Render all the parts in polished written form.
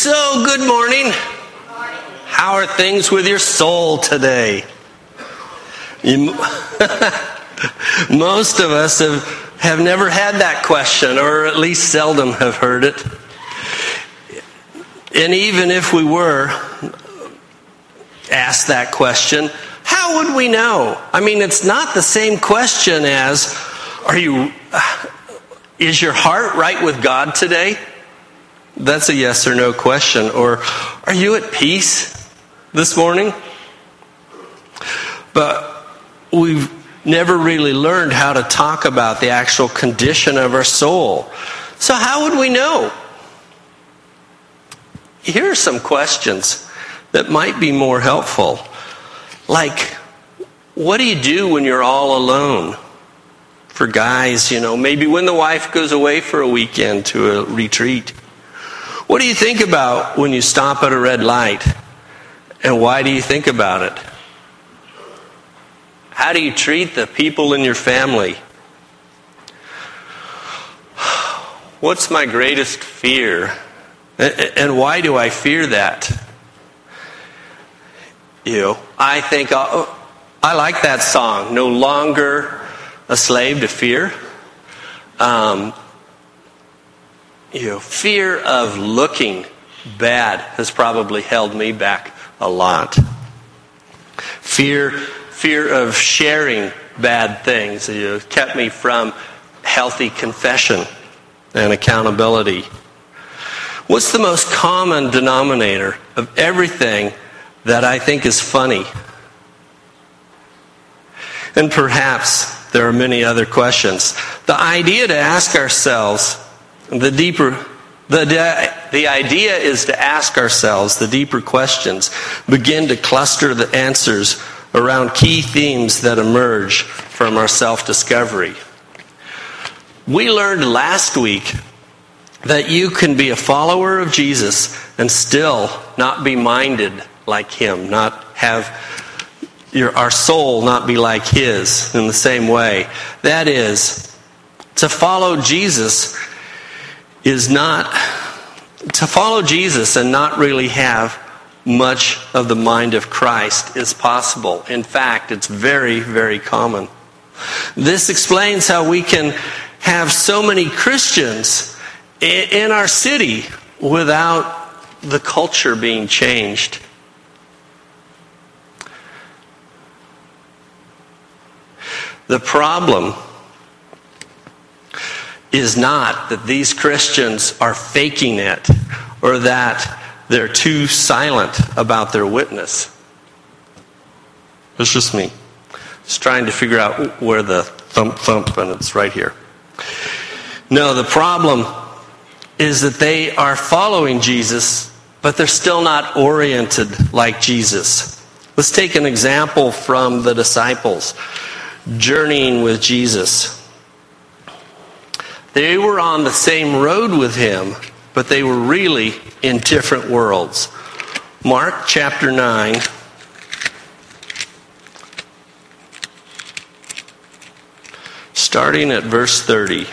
So, good morning. How are things with your soul today? Most of us have never had that question, or at least seldom have heard it. And even if we were asked that question, how would we know? I mean, it's not the same question as, is your heart right with God today? That's a yes or no question. Or, are you at peace this morning? But we've never really learned how to talk about the actual condition of our soul. So how would we know? Here are some questions that might be more helpful. Like, what do you do when you're all alone? For guys, maybe when the wife goes away for a weekend to a retreat. What do you think about when you stop at a red light? And why do you think about it? How do you treat the people in your family? What's my greatest fear? And why do I fear that? I think I like that song, No Longer a Slave to Fear. Fear of looking bad has probably held me back a lot. Fear of sharing bad things kept me from healthy confession and accountability. What's the most common denominator of everything that I think is funny? And perhaps there are many other questions. The idea to ask ourselves the idea is to ask ourselves the deeper questions, begin to cluster the answers around key themes that emerge from our self-discovery. We learned last week that you can be a follower of Jesus and still not be minded like him, not have our soul not be like his in the same way. That is, to follow Jesus and not really have much of the mind of Christ is possible. In fact, it's very, very common. This explains how we can have so many Christians in our city without the culture being changed. The problem is not that these Christians are faking it or that they're too silent about their witness. It's just me. Just trying to figure out where the thump, and it's right here. No, the problem is that they are following Jesus, but they're still not oriented like Jesus. Let's take an example from the disciples journeying with Jesus. They were on the same road with him, but they were really in different worlds. Mark chapter 9. Starting at verse 30.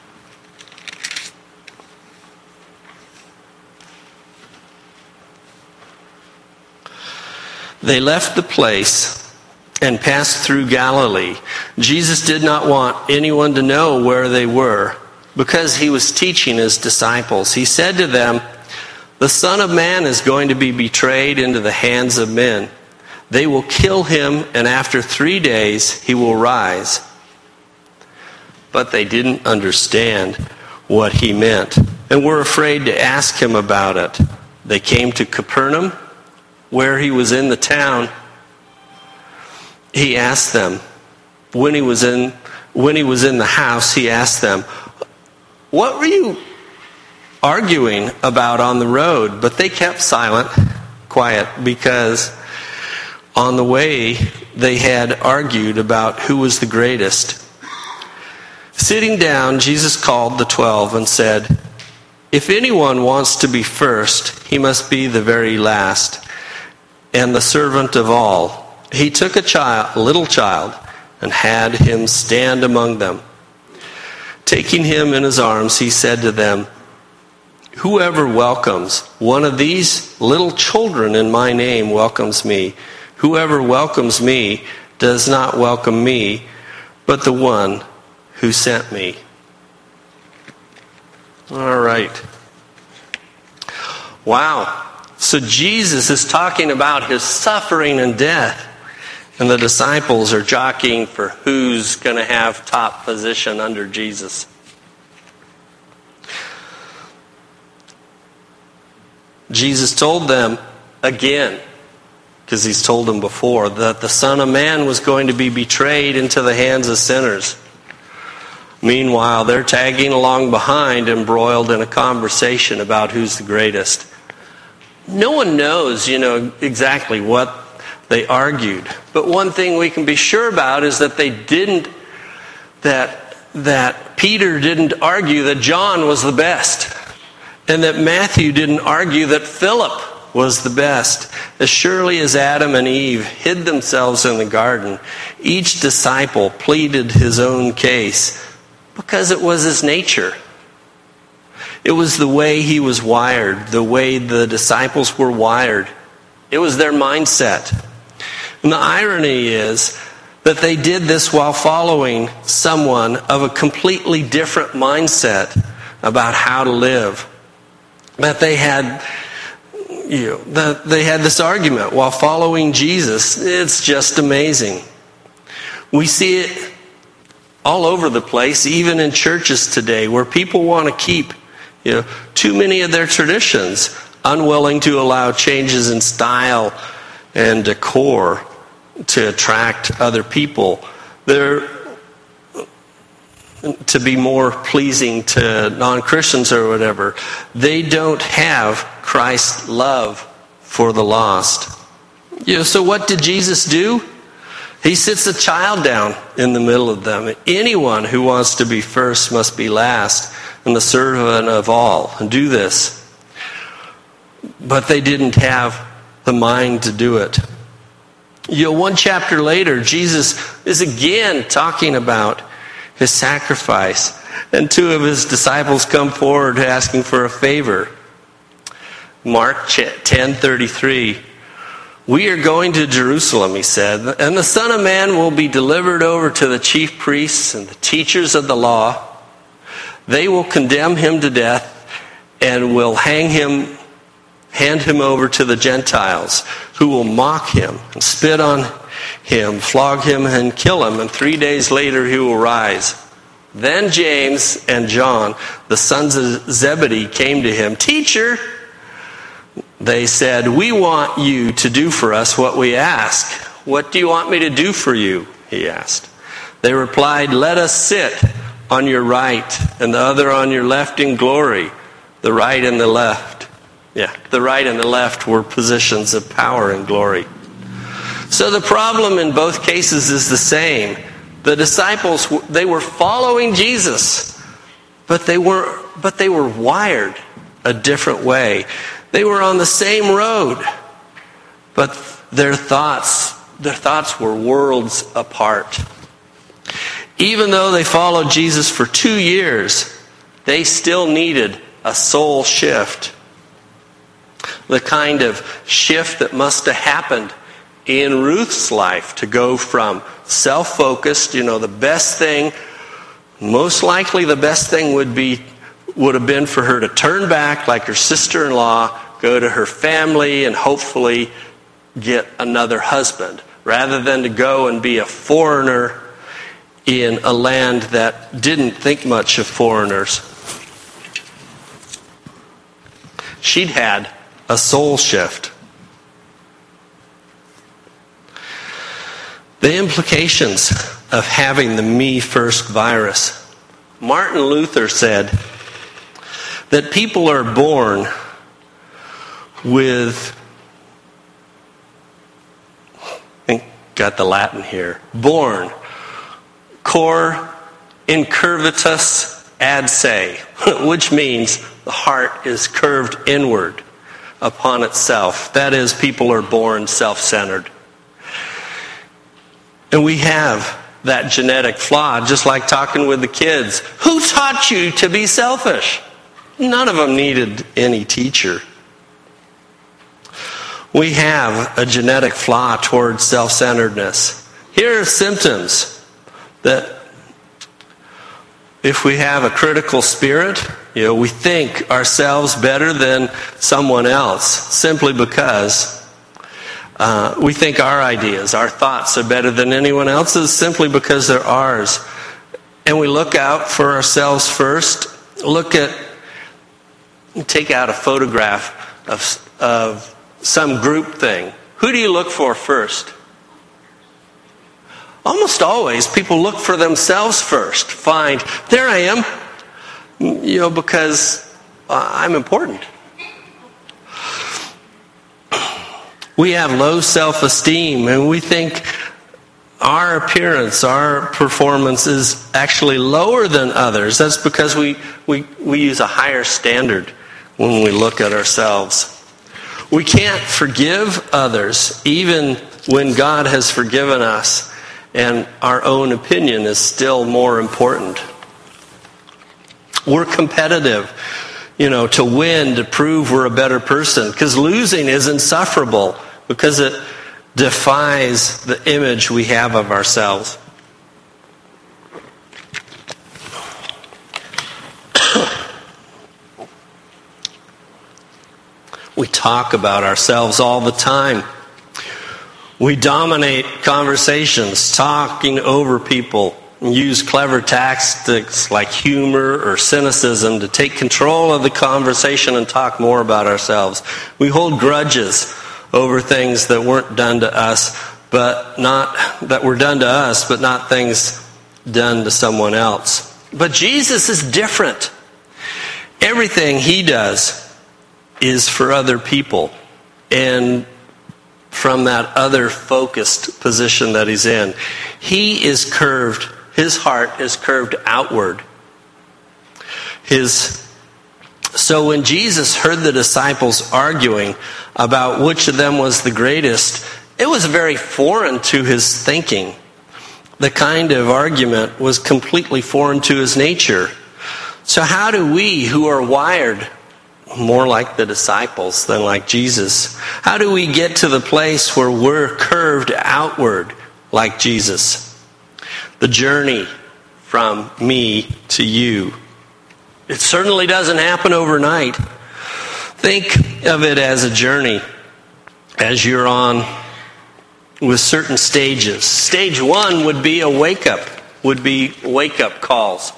They left the place and passed through Galilee. Jesus did not want anyone to know where they were, because he was teaching his disciples. He said to them, "The Son of Man is going to be betrayed into the hands of men. They will kill him, and after 3 days he will rise." But they didn't understand what he meant, and were afraid to ask him about it. They came to Capernaum, where he was in the town. He asked them, when he was in the house, he asked them, "What were you arguing about on the road?" But they kept quiet, because on the way they had argued about who was the greatest. Sitting down, Jesus called the 12 and said, "If anyone wants to be first, he must be the very last and the servant of all." He took a little child, and had him stand among them. Taking him in his arms, he said to them, Whoever welcomes one of these little children in my name welcomes me. Whoever welcomes me does not welcome me, but the one who sent me." All right. Wow. So Jesus is talking about his suffering and death, and the disciples are jockeying for who's going to have top position under Jesus. Jesus told them again, because he's told them before, that the Son of Man was going to be betrayed into the hands of sinners. Meanwhile, they're tagging along behind, embroiled in a conversation about who's the greatest. No one knows, exactly what they argued. But one thing we can be sure about is that that Peter didn't argue that John was the best, and that Matthew didn't argue that Philip was the best. As surely as Adam and Eve hid themselves in the garden, each disciple pleaded his own case because it was his nature. It was the way he was wired, the way the disciples were wired. It was their mindset. And the irony is that they did this while following someone of a completely different mindset about how to live. That they had this argument while following Jesus. It's just amazing. We see it all over the place, even in churches today, where people want to keep too many of their traditions, unwilling to allow changes in style and decor to attract other people. They're to be more pleasing to non-Christians or whatever. They don't have Christ's love for the lost. So what did Jesus do? He sits a child down in the middle of them. Anyone who wants to be first must be last and the servant of all. And do this. But they didn't have the mind to do it. One chapter later, Jesus is again talking about his sacrifice. And two of his disciples come forward asking for a favor. Mark 10:33. "We are going to Jerusalem," he said, "and the Son of Man will be delivered over to the chief priests and the teachers of the law. They will condemn him to death and will hand him over to the Gentiles, who will mock him and spit on him, flog him and kill him, and 3 days later he will rise." Then James and John, the sons of Zebedee, came to him. "Teacher," they said, "we want you to do for us what we ask." "What do you want me to do for you?" he asked. They replied, "Let us sit on your right and the other on your left in glory." The right and the left. The right and the left were positions of power and glory. So the problem in both cases is the same. The disciples, they were following Jesus, but they were wired a different way. They were on the same road, but their thoughts were worlds apart. Even though they followed Jesus for 2 years, they still needed a soul shift. The kind of shift that must have happened in Ruth's life to go from self-focused, the best thing, most likely the best thing would have been for her to turn back like her sister-in-law, go to her family and hopefully get another husband, rather than to go and be a foreigner in a land that didn't think much of foreigners. She'd had a soul shift. The implications of having the me first virus. Martin Luther said that people are born with, got the Latin here, born, cor incurvatus ad se, which means the heart is curved inward upon itself. That is, people are born self-centered. And we have that genetic flaw, just like talking with the kids. Who taught you to be selfish? none of them needed any teacher. We have a genetic flaw towards self-centeredness. Here are symptoms that if we have a critical spirit, we think ourselves better than someone else simply because we think our ideas, our thoughts are better than anyone else's simply because they're ours. And we look out for ourselves first. Take out a photograph of some group thing. Who do you look for first? Almost always, people look for themselves first. Find, there I am, because I'm important. We have low self-esteem, and we think our appearance, our performance is actually lower than others. That's because we use a higher standard when we look at ourselves. We can't forgive others, even when God has forgiven us, and our own opinion is still more important. We're competitive, to win, to prove we're a better person, because losing is insufferable, because it defies the image we have of ourselves. We talk about ourselves all the time. We dominate conversations, talking over people, and use clever tactics like humor or cynicism to take control of the conversation and talk more about ourselves. We hold grudges over things that weren't done to us, but not things done to someone else. But Jesus is different. Everything he does is for other people, and from that other focused position that he's in. He is curved, his heart is curved outward. So when Jesus heard the disciples arguing about which of them was the greatest, it was very foreign to his thinking. The kind of argument was completely foreign to his nature. So how do we, who are wired more like the disciples than like Jesus, how do we get to the place where we're curved outward like Jesus? The journey from me to you. It certainly doesn't happen overnight. Think of it as a journey as you're on with certain stages. Stage 1 would be wake-up calls.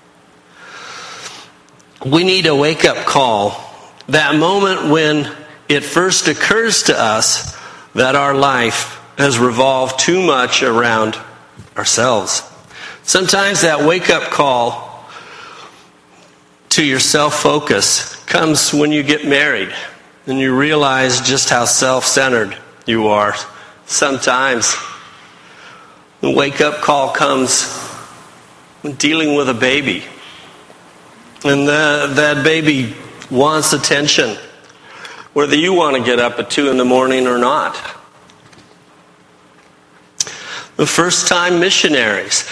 We need a wake-up call. That moment when it first occurs to us that our life has revolved too much around ourselves. Sometimes that wake-up call to your self-focus comes when you get married and you realize just how self-centered you are. Sometimes the wake-up call comes when dealing with a baby. And that baby wants attention, whether you want to get up at 2 a.m. or not. The first-time missionaries,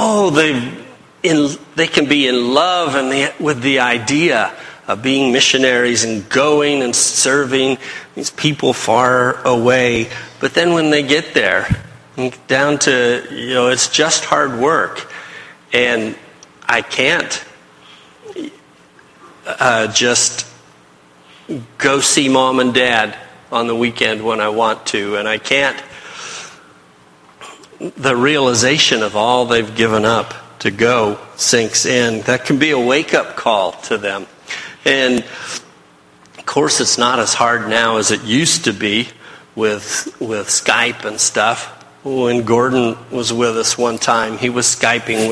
they can be in love with the idea of being missionaries and going and serving these people far away. But then when they get there, down to, it's just hard work. And I can't just go see mom and dad on the weekend when I want to. And I can't. The realization of all they've given up to go sinks in. That can be a wake-up call to them. And of course it's not as hard now as it used to be with Skype and stuff. When Gordon was with us one time, he was Skyping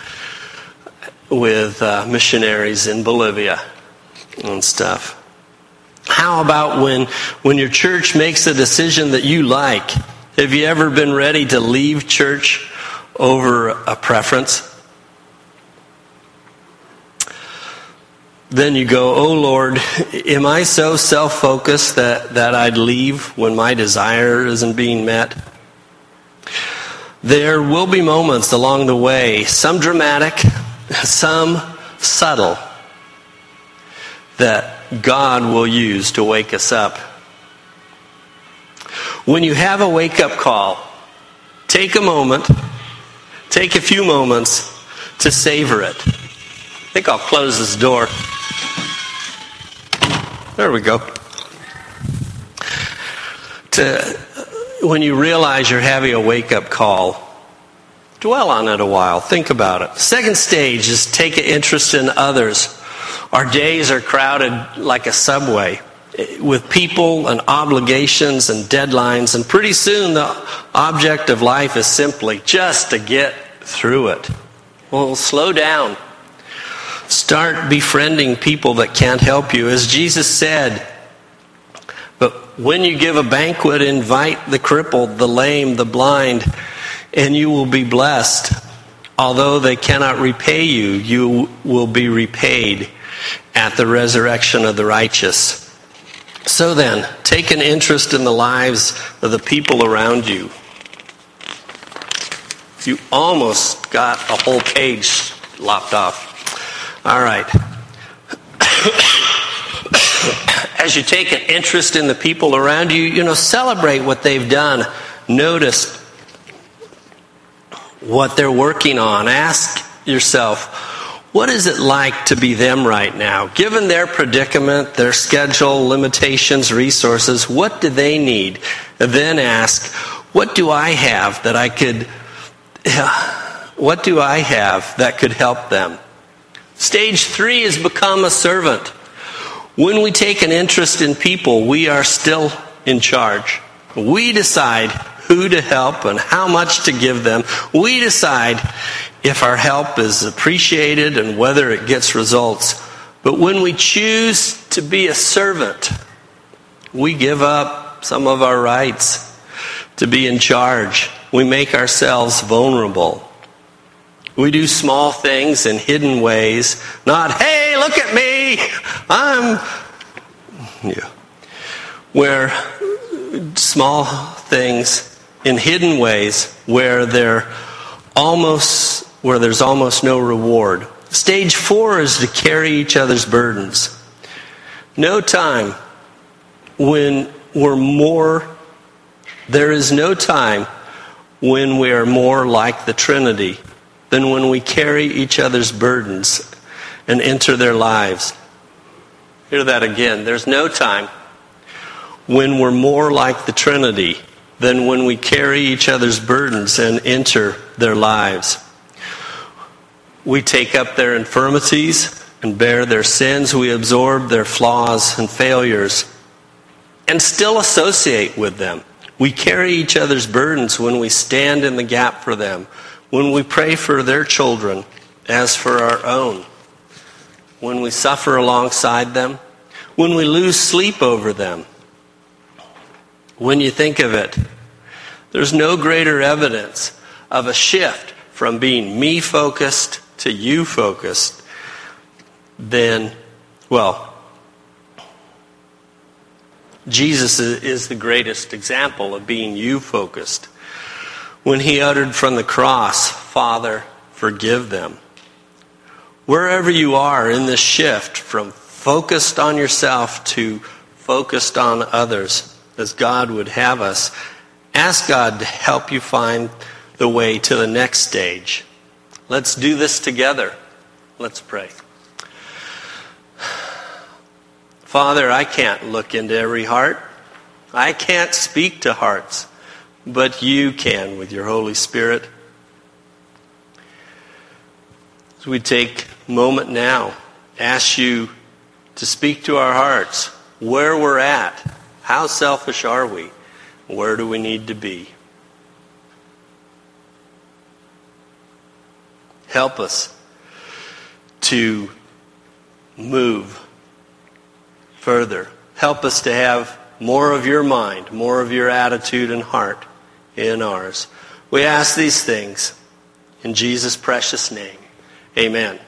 with missionaries in Bolivia and stuff. How about when your church makes a decision that you like? Have you ever been ready to leave church over a preference? Then you go, oh Lord, am I so self-focused that I'd leave when my desire isn't being met? There will be moments along the way, some dramatic, some subtle, that God will use to wake us up. When you have a wake-up call, take a few moments to savor it. I think I'll close this door. There we go. When you realize you're having a wake-up call, dwell on it a while. Think about it. Second stage is take an interest in others. Our days are crowded like a subway with people and obligations and deadlines, and pretty soon the object of life is simply just to get through it. Well, slow down. Start befriending people that can't help you. As Jesus said, but when you give a banquet, invite the crippled, the lame, the blind, and you will be blessed. Although they cannot repay you, you will be repaid at the resurrection of the righteous. So then, take an interest in the lives of the people around you. You almost got a whole page lopped off. All right. As you take an interest in the people around you, celebrate what they've done. Notice what they're working on. Ask yourself, what is it like to be them right now? Given their predicament, their schedule, limitations, resources, what do they need? And then ask, what do I have that could help them? Stage 3 is become a servant. When we take an interest in people, we are still in charge. We decide who to help and how much to give them. We decide if our help is appreciated and whether it gets results. But when we choose to be a servant, we give up some of our rights to be in charge. We make ourselves vulnerable. We do small things in hidden ways. Not, hey, look at me, Where small things in hidden ways where there's almost no reward. Stage 4 is to carry each other's burdens. There is no time when we are more like the Trinity than when we carry each other's burdens and enter their lives. Hear that again. There's no time when we're more like the Trinity than when we carry each other's burdens and enter their lives. We take up their infirmities and bear their sins. We absorb their flaws and failures and still associate with them. We carry each other's burdens when we stand in the gap for them, when we pray for their children as for our own, when we suffer alongside them, when we lose sleep over them. When you think of it, there's no greater evidence of a shift from being me-focused to you-focused than, Jesus is the greatest example of being you-focused. When he uttered from the cross, Father, forgive them. Wherever you are in this shift from focused on yourself to focused on others, as God would have us, ask God to help you find the way to the next stage. Let's do this together. Let's pray. Father, I can't look into every heart. I can't speak to hearts, but you can with your Holy Spirit. As we take a moment now, ask you to speak to our hearts, where we're at. How selfish are we? Where do we need to be? Help us to move further. Help us to have more of your mind, more of your attitude and heart in ours. We ask these things in Jesus' precious name. Amen.